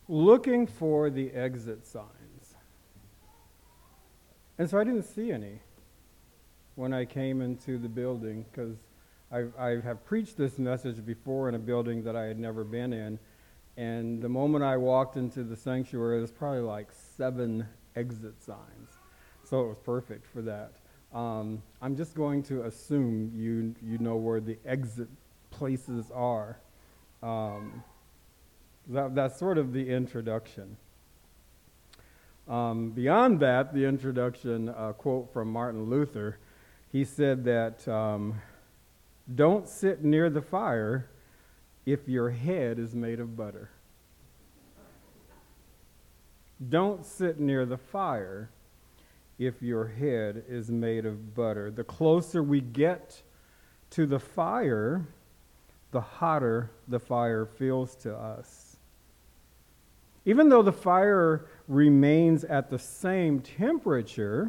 looking for the exit signs. And so I didn't see any when I came into the building, because I have preached this message before in a building that I had never been in. And the moment I walked into the sanctuary, there's probably like 7 exit signs. So it was perfect for that. I'm just going to assume you know where the exit places are. That's sort of the introduction. Beyond that, the introduction, quote from Martin Luther, he said that don't sit near the fire if your head is made of butter. Don't sit near the fire if your head is made of butter. The closer we get to the fire, the hotter the fire feels to us. Even though the fire remains at the same temperature,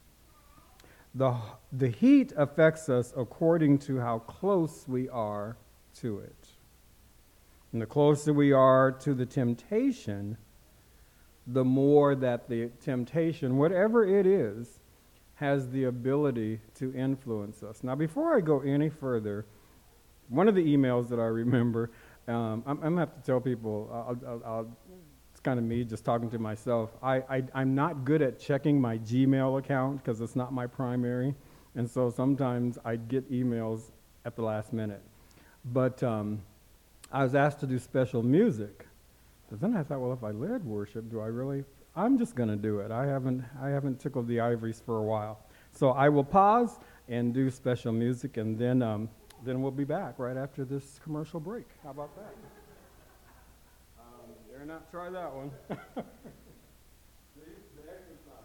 the heat affects us according to how close we are to it. And the closer we are to the temptation, the more that the temptation, whatever it is, has the ability to influence us. Now, before I go any further, one of the emails that I remember, I'm going to have to tell people, it's kind of me just talking to myself. I'm not good at checking my Gmail account because it's not my primary. And so sometimes I get emails at the last minute. But I was asked to do special music. But then I thought, well, if I led worship, do I really? I'm just going to do it. I haven't tickled the ivories for a while. So I will pause and do special music, and then we'll be back right after this commercial break. How about that? Dare not try that one. The exercise.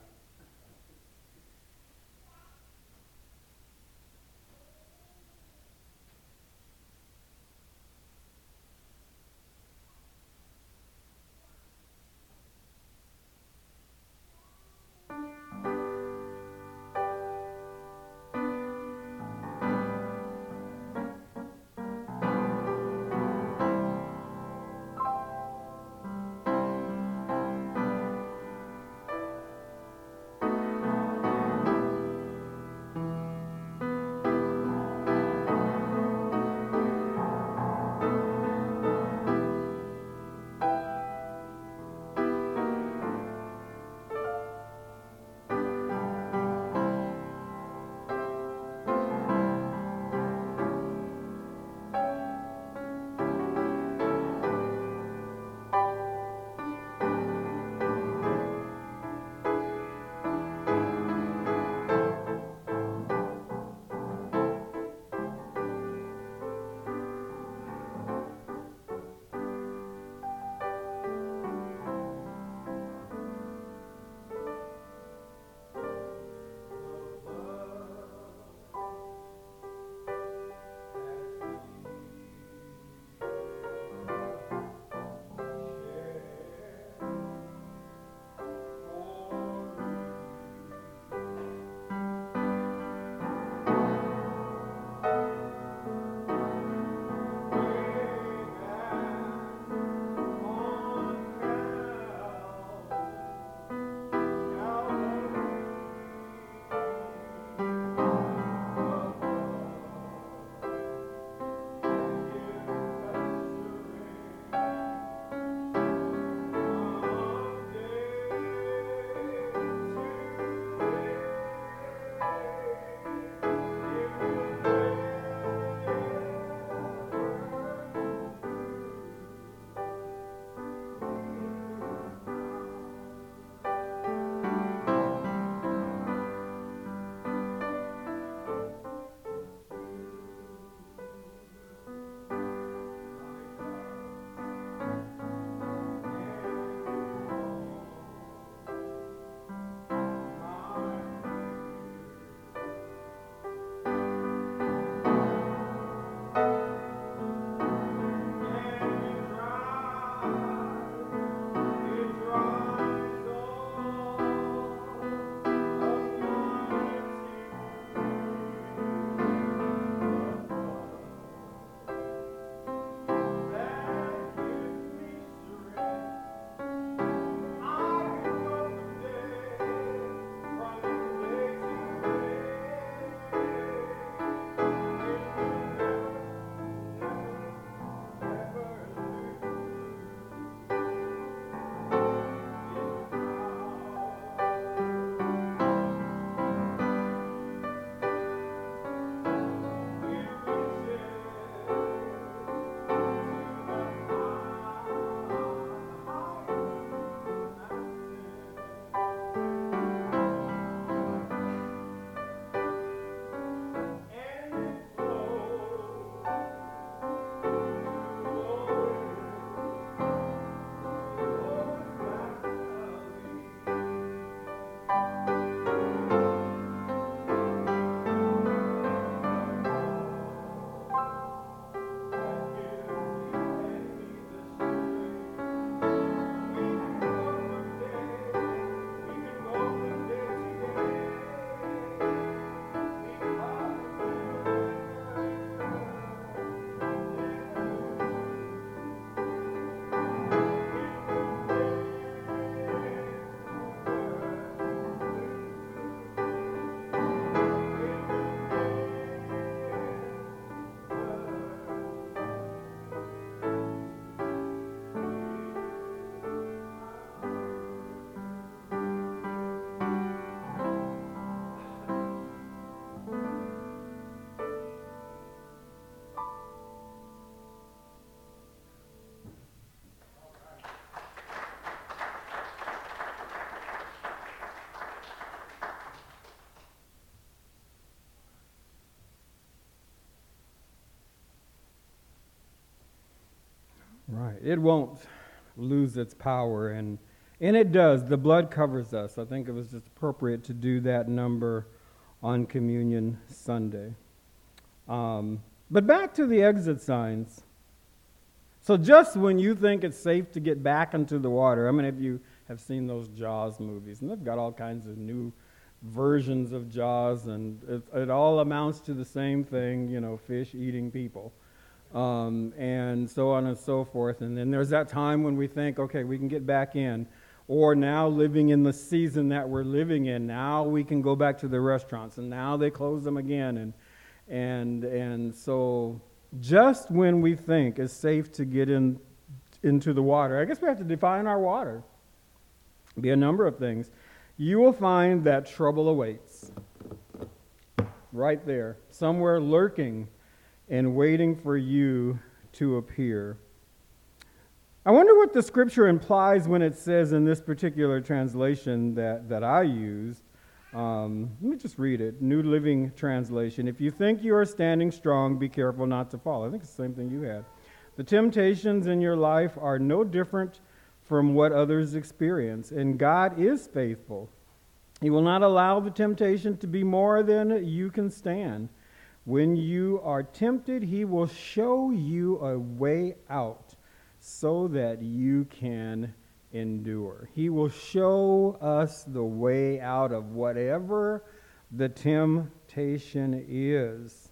It won't lose its power, and it does. The blood covers us. I think it was just appropriate to do that number on Communion Sunday. But back to the exit signs. So just when you think it's safe to get back into the water, I mean, if you have seen those Jaws movies, and they've got all kinds of new versions of Jaws, and it all amounts to the same thing, fish eating people, and so on and so forth. And then there's that time when we think, okay, we can get back in, or now living in the season that we're living in, now we can go back to the restaurants, and now they close them again, and so just when we think it's safe to get into the water, I guess we have to define our water. It'll be a number of things. You will find that trouble awaits. Right there, somewhere lurking and waiting for you to appear. I wonder what the scripture implies when it says in this particular translation that I used. Let me just read it. New Living Translation. If you think you are standing strong, be careful not to fall. I think it's the same thing you had. The temptations in your life are no different from what others experience, and God is faithful. He will not allow the temptation to be more than you can stand. When you are tempted, He will show you a way out so that you can endure. He will show us the way out of whatever the temptation is.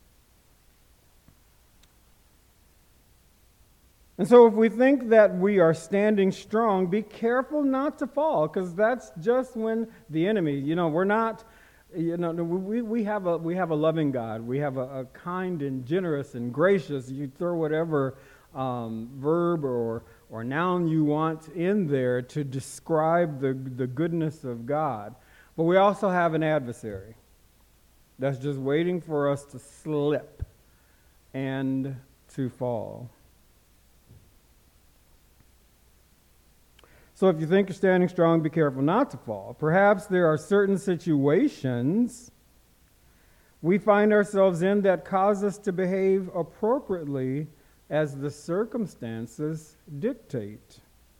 And so if we think that we are standing strong, be careful not to fall, because that's just when the enemy, we're not, we have a loving God. We have a kind and generous and gracious. You throw whatever verb or noun you want in there to describe the goodness of God. But we also have an adversary that's just waiting for us to slip and to fall. So if you think you're standing strong, be careful not to fall. Perhaps there are certain situations we find ourselves in that cause us to behave appropriately as the circumstances dictate.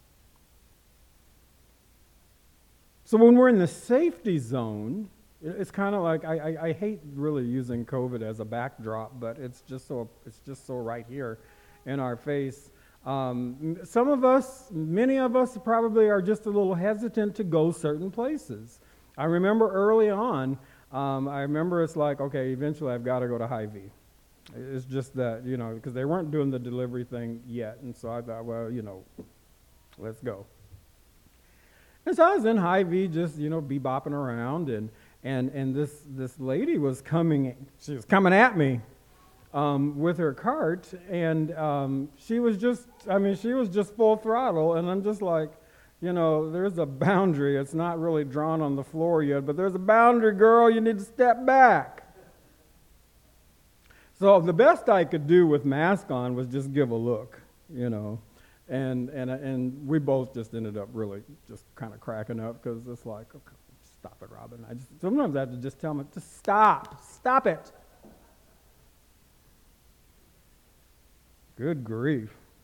So when we're in the safety zone, it's kind of like, I hate really using COVID as a backdrop, but it's just so right here in our face. Some of us, many of us probably are just a little hesitant to go certain places. I remember early on, it's like, okay, eventually I've got to go to Hy-Vee. It's just that, because they weren't doing the delivery thing yet. And so I thought, well, let's go. And so I was in Hy-Vee just, bebopping around. And this lady was coming at me with her cart. And she was just full throttle. And I'm just like, there's a boundary. It's not really drawn on the floor yet, but there's a boundary, girl. You need to step back. So the best I could do with mask on was just give a look, and we both just ended up really just kind of cracking up, because it's like, okay, stop it, Robin. Sometimes I have to just tell them, just stop it. Good grief.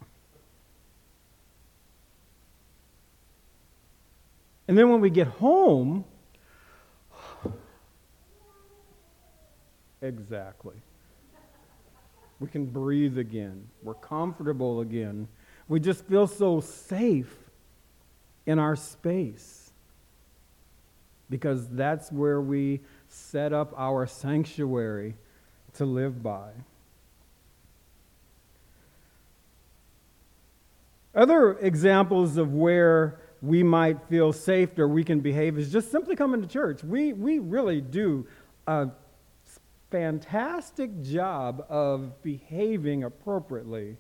And then when we get home, exactly. We can breathe again. We're comfortable again. We just feel so safe in our space, because that's where we set up our sanctuary to live by. Other examples of where we might feel safe or we can behave is just simply coming to church. We really do a fantastic job of behaving appropriately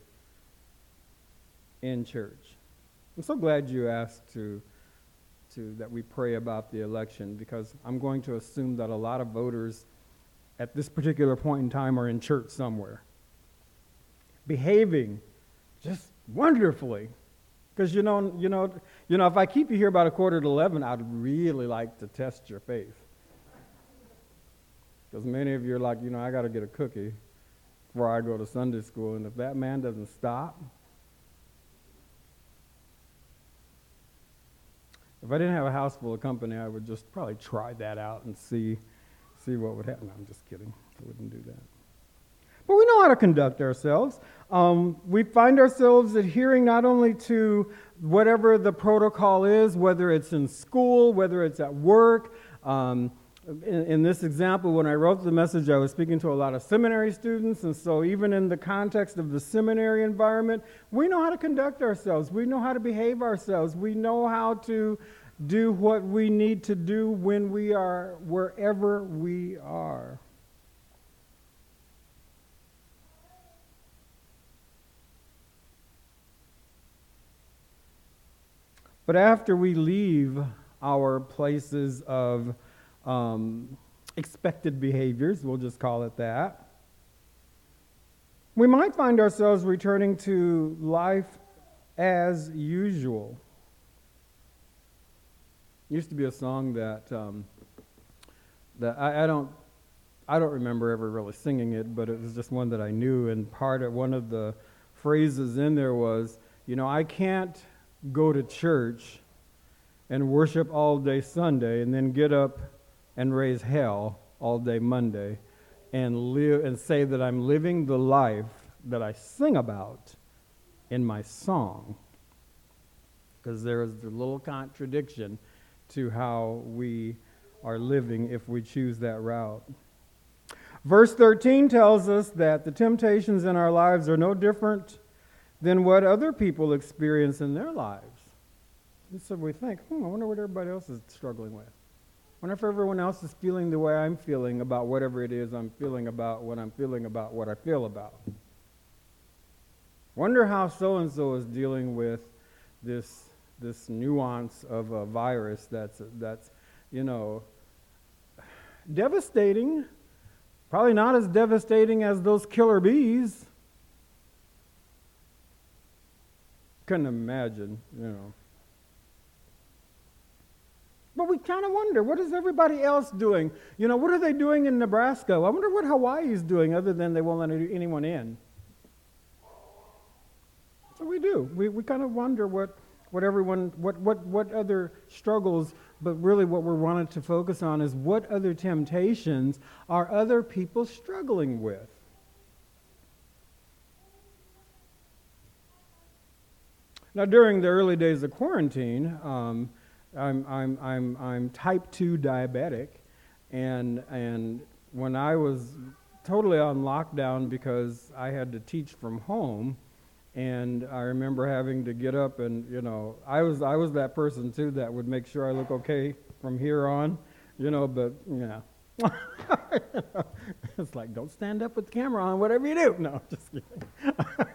in church. I'm so glad you asked that we pray about the election, because I'm going to assume that a lot of voters at this particular point in time are in church somewhere, behaving just wonderfully. Because if I keep you here about 11:15, I'd really like to test your faith. Because many of you are like, I got to get a cookie before I go to Sunday school, and if that man doesn't stop, If I didn't have a house full of company, I would just probably try that out and see what would happen. No, I'm just kidding. I wouldn't do that. But we know how to conduct ourselves. We find ourselves adhering not only to whatever the protocol is, whether it's in school, whether it's at work. In this example, when I wrote the message, I was speaking to a lot of seminary students, and so even in the context of the seminary environment, we know how to conduct ourselves. We know how to behave ourselves. We know how to do what we need to do when we are wherever we are. But after we leave our places of expected behaviors, we'll just call it that, we might find ourselves returning to life as usual. There used to be a song that I don't remember ever really singing it, but it was just one that I knew, and part of one of the phrases in there was, I can't go to church and worship all day Sunday and then get up and raise hell all day Monday and live and say that I'm living the life that I sing about in my song. Because there is a little contradiction to how we are living if we choose that route. Verse 13 tells us that the temptations in our lives are no different than what other people experience in their lives. And so we think, I wonder what everybody else is struggling with. I wonder if everyone else is feeling the way I'm feeling about whatever it is I'm feeling about when I'm feeling about what I feel about. Wonder how so-and-so is dealing with this nuance of a virus that's devastating. Probably not as devastating as those killer bees. Couldn't imagine, But we kind of wonder, what is everybody else doing? What are they doing in Nebraska? I wonder what Hawaii is doing other than they won't let anyone in. So we do. We kind of wonder what other struggles, but really what we're wanting to focus on is what other temptations are other people struggling with. Now, during the early days of quarantine, I'm type 2 diabetic, and when I was totally on lockdown because I had to teach from home, and I remember having to get up and I was that person too that would make sure I look okay from here on, but it's like, don't stand up with the camera on, whatever you do. No, just kidding.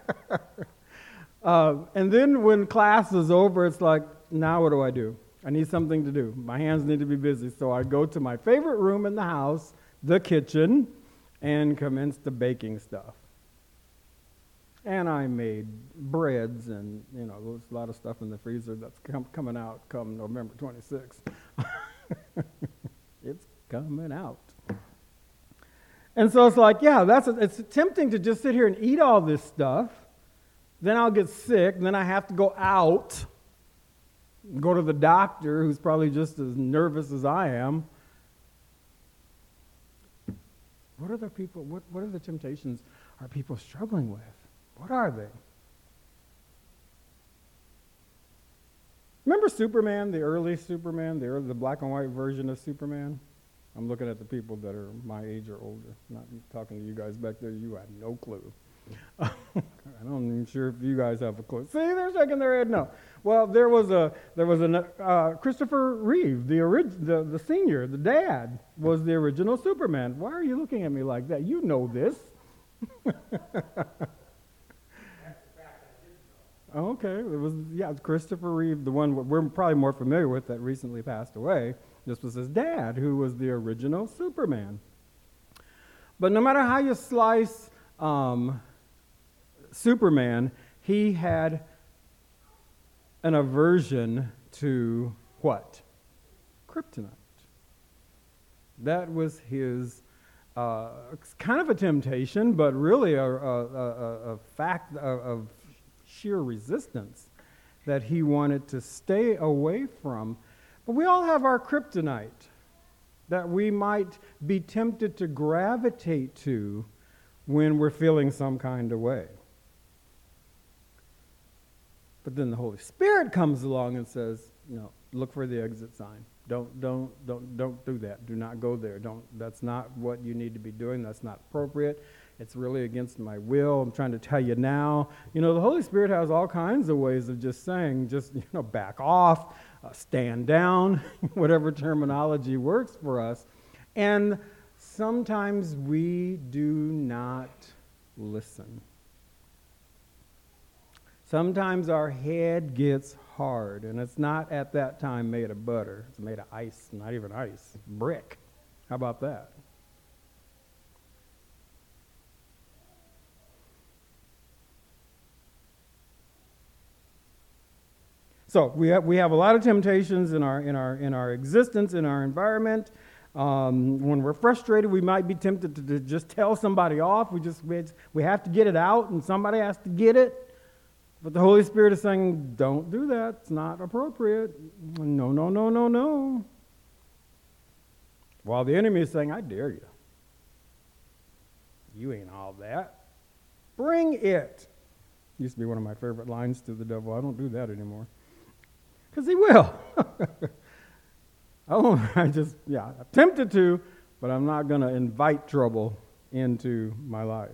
And then when class is over, it's like, now what do I do? I need something to do. My hands need to be busy. So I go to my favorite room in the house, the kitchen, and commence the baking stuff. And I made breads and, there's a lot of stuff in the freezer that's coming out come November 26th. It's coming out. And so it's like, it's tempting to just sit here and eat all this stuff. Then I'll get sick, and then I have to go out, go to the doctor, who's probably just as nervous as I am. What are the temptations are people struggling with? What are they? Remember Superman, the early Superman, the black and white version of Superman? I'm looking at the people that are my age or older. Not talking to you guys back there. You have no clue. I'm not even sure if you guys have a clue. See, they're shaking their head no. Well, there was a Christopher Reeve, the senior, the dad, was the original Superman. Why are you looking at me like that? You know this. Okay, it was Christopher Reeve, the one we're probably more familiar with that recently passed away. This was his dad, who was the original Superman. But no matter how you slice Superman, he had an aversion to what? Kryptonite. That was his kind of a temptation, but really a fact of sheer resistance that he wanted to stay away from. But we all have our kryptonite that we might be tempted to gravitate to when we're feeling some kind of way. But then the Holy Spirit comes along and says, no, look for the exit sign. Don't do that. Do not go there. That's not what you need to be doing. That's not appropriate. It's really against my will. I'm trying to tell you now. The Holy Spirit has all kinds of ways of just saying, back off, stand down, whatever terminology works for us. And sometimes we do not listen. Sometimes our head gets hard, and it's not at that time made of butter. It's made of ice, not even ice, brick. How about that? So we have a lot of temptations in our existence, in our environment. When we're frustrated, we might be tempted to just tell somebody off. We have to get it out, and somebody has to get it. But the Holy Spirit is saying, don't do that. It's not appropriate. No, no, no, no, no. While the enemy is saying, I dare you. You ain't all that. Bring it. Used to be one of my favorite lines to the devil. I don't do that anymore. Because he will. I'm tempted to, but I'm not going to invite trouble into my life.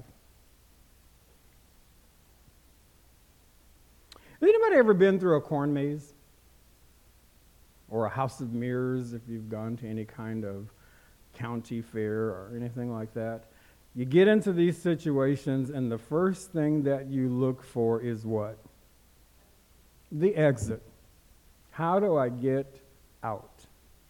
Has anybody ever been through a corn maze? Or a house of mirrors if you've gone to any kind of county fair or anything like that? You get into these situations and the first thing that you look for is what? The exit. How do I get out?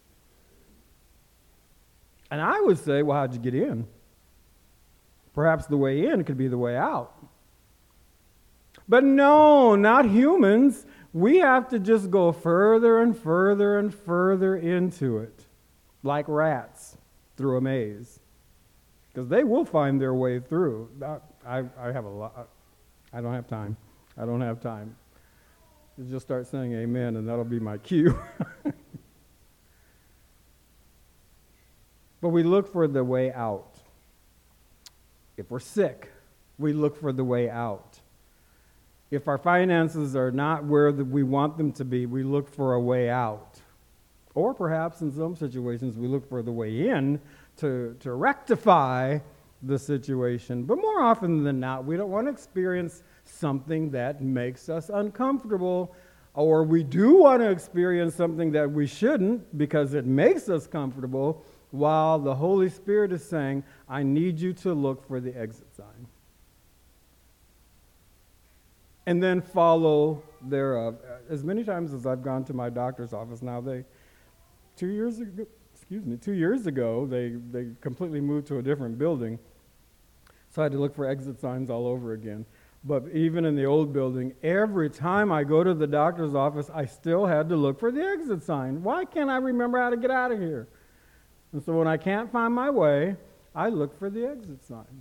And I would say, well, how'd you get in? Perhaps the way in could be the way out. But no, not humans. We have to just go further and further and further into it, like rats through a maze. Because they will find their way through. I have a lot. I don't have time. You just start saying amen, and that'll be my cue. But we look for the way out. If we're sick, we look for the way out. If our finances are not where we want them to be, we look for a way out. Or perhaps in some situations, we look for the way in to rectify the situation. But more often than not, we don't want to experience something that makes us uncomfortable, or we do want to experience something that we shouldn't because it makes us comfortable, while the Holy Spirit is saying, I need you to look for the exit sign. And then follow thereof. As many times as I've gone to my doctor's office now, 2 years ago, they completely moved to a different building. So I had to look for exit signs all over again. But even in the old building, every time I go to the doctor's office, I still had to look for the exit sign. Why can't I remember how to get out of here? And so when I can't find my way, I look for the exit signs.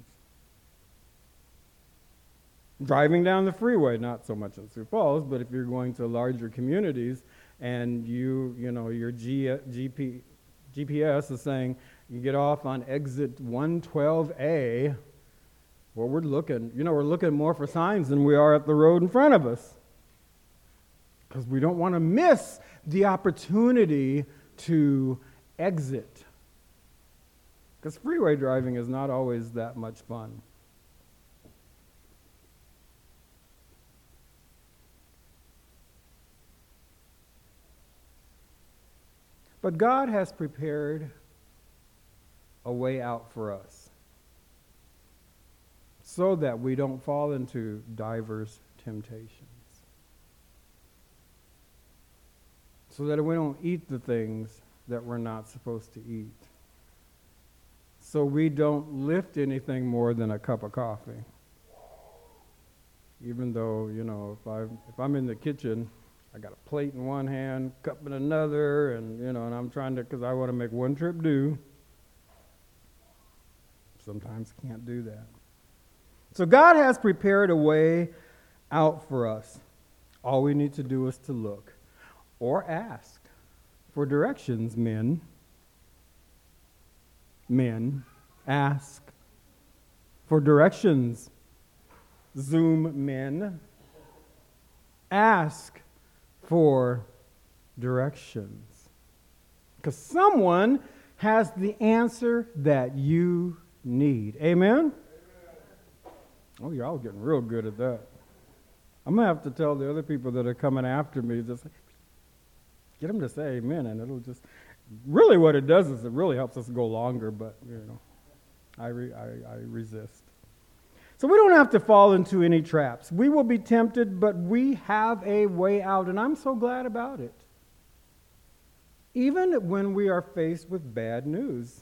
Driving down the freeway, not so much in Sioux Falls, but if you're going to larger communities and your GPS is saying you get off on exit 112A, well, we're looking more for signs than we are at the road in front of us. Because we don't want to miss the opportunity to exit. Because freeway driving is not always that much fun. But God has prepared a way out for us so that we don't fall into diverse temptations. So that we don't eat the things that we're not supposed to eat. So we don't lift anything more than a cup of coffee. Even though, if I'm in the kitchen, I got a plate in one hand, cup in another, and I'm trying to, because I want to make one trip do. Sometimes can't do that. So God has prepared a way out for us. All we need to do is to look or ask for directions, men. Men, ask for directions. Zoom men, ask for directions. Because someone has the answer that you need. Amen? Oh, you're all getting real good at that. I'm going to have to tell the other people that are coming after me, just get them to say amen, and it'll just, really what it does is it really helps us go longer, but, I resist. So we don't have to fall into any traps. We will be tempted, but we have a way out, and I'm so glad about it. Even when we are faced with bad news.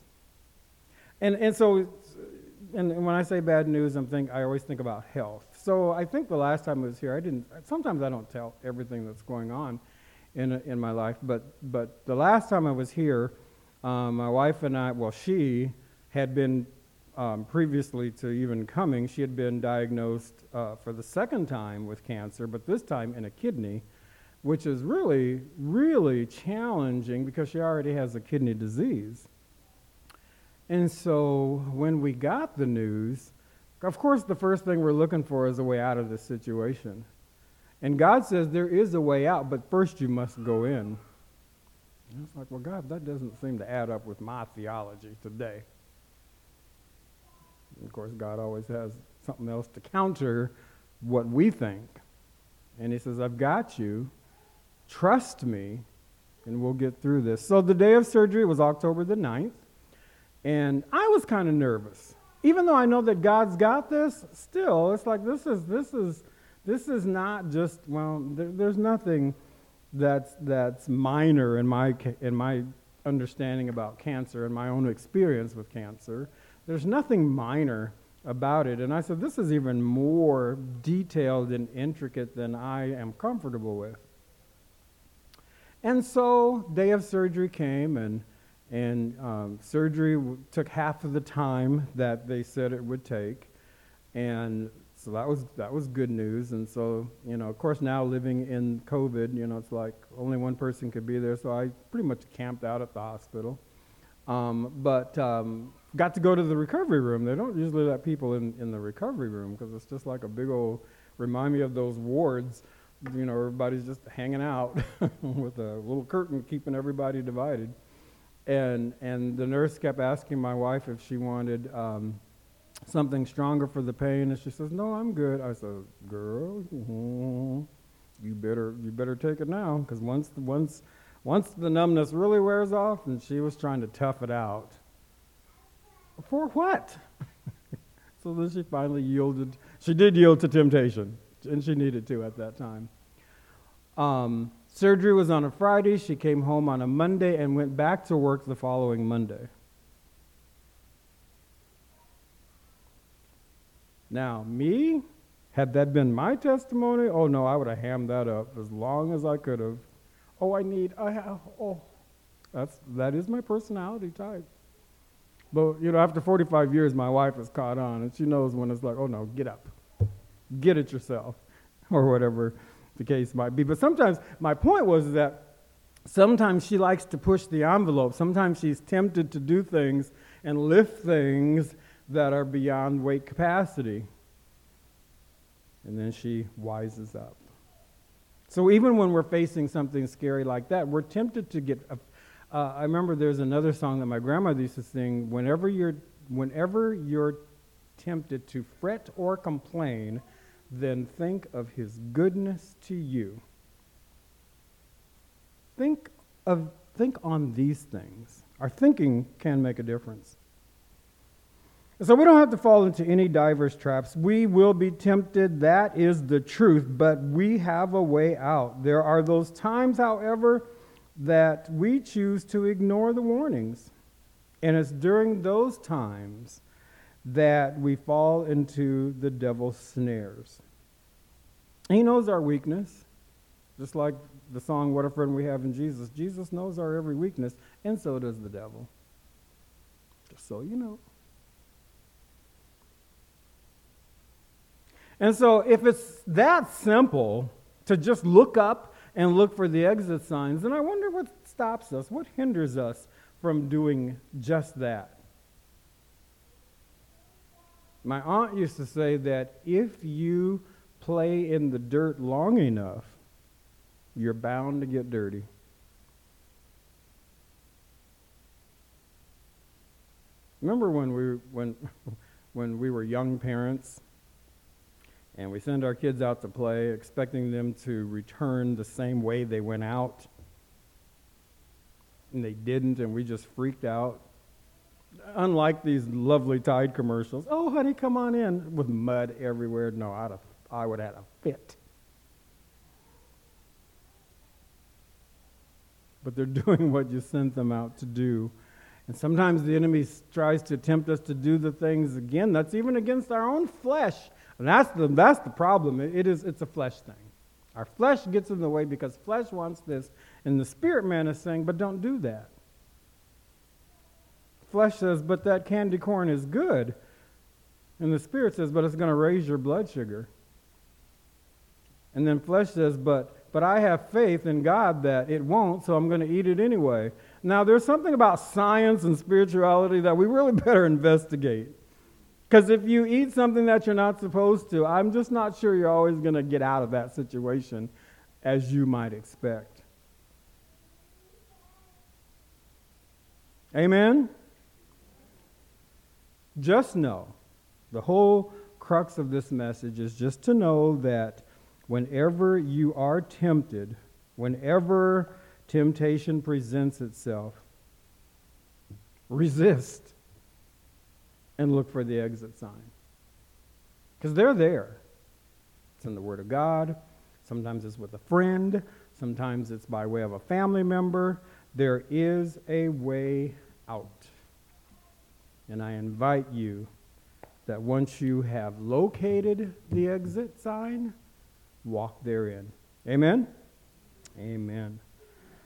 And so when I say bad news, I always think about health. So I think the last time I was here, sometimes I don't tell everything that's going on in my life, but the last time I was here, my wife and I, she had been, previously to even coming, she had been diagnosed for the second time with cancer, but this time in a kidney, which is really, really challenging because she already has a kidney disease. And so when we got the news, of course the first thing we're looking for is a way out of this situation. And God says there is a way out, but first you must go in. And it's like, well, God, that doesn't seem to add up with my theology today. And of course, God always has something else to counter what we think. And he says, I've got you. Trust me, and we'll get through this. So the day of surgery was October the 9th, and I was kind of nervous. Even though I know that God's got this, still, it's like this is not just, there's nothing that's minor in my understanding about cancer and my own experience with cancer. There's nothing minor about it. And I said, this is even more detailed and intricate than I am comfortable with. And so, day of surgery came, and surgery took half of the time that they said it would take. And so that was good news. And so, of course, now living in COVID, it's like only one person could be there. So I pretty much camped out at the hospital. But got to go to the recovery room. They don't usually let people in the recovery room because it's just like a big old, remind me of those wards. Everybody's just hanging out with a little curtain keeping everybody divided. And the nurse kept asking my wife if she wanted something stronger for the pain, and she says, "No, I'm good." I said, "Girl, you better take it now, because once the numbness really wears off," and she was trying to tough it out. For what? So then she finally yielded. She did yield to temptation, and she needed to at that time. Surgery was on a Friday. She came home on a Monday and went back to work the following Monday. Now, me, had that been my testimony, oh no, I would have hammed that up as long as I could have. That is my personality type. But, after 45 years, my wife has caught on, and she knows when it's like, oh no, get up. Get it yourself, or whatever the case might be. But sometimes, my point was that sometimes she likes to push the envelope. Sometimes she's tempted to do things and lift things that are beyond weight capacity. And then she wises up. So even when we're facing something scary like that, we're tempted to get... I remember there's another song that my grandmother used to sing, whenever you're tempted to fret or complain, then think of his goodness to you. Think on these things. Our thinking can make a difference. So we don't have to fall into any diverse traps. We will be tempted. That is the truth. But we have a way out. There are those times, however, that we choose to ignore the warnings. And it's during those times that we fall into the devil's snares. He knows our weakness, just like the song, What a Friend We Have in Jesus. Jesus knows our every weakness, and so does the devil. Just so you know. And so if it's that simple to just look up and look for the exit signs. And I wonder what stops us, what hinders us from doing just that. My aunt used to say that if you play in the dirt long enough, you're bound to get dirty. Remember when we were young parents and we send our kids out to play, expecting them to return the same way they went out, and they didn't, and we just freaked out? Unlike these lovely Tide commercials, oh, honey, come on in, with mud everywhere. No, I would have had a fit. But they're doing what you sent them out to do. And sometimes the enemy tries to tempt us to do the things again. That's even against our own flesh. And that's the problem. It's a flesh thing. Our flesh gets in the way because flesh wants this, and the spirit man is saying, but don't do that. Flesh says, but that candy corn is good. And the spirit says, but it's going to raise your blood sugar. And then flesh says, but I have faith in God that it won't, so I'm going to eat it anyway. Now, there's something about science and spirituality that we really better investigate. Because if you eat something that you're not supposed to, I'm just not sure you're always going to get out of that situation as you might expect. Amen? Just know, the whole crux of this message is just to know that whenever you are tempted, whenever temptation presents itself, resist and look for the exit sign. Because they're there. It's in the Word of God. Sometimes it's with a friend. Sometimes it's by way of a family member. There is a way out. And I invite you that once you have located the exit sign, walk therein. Amen? Amen.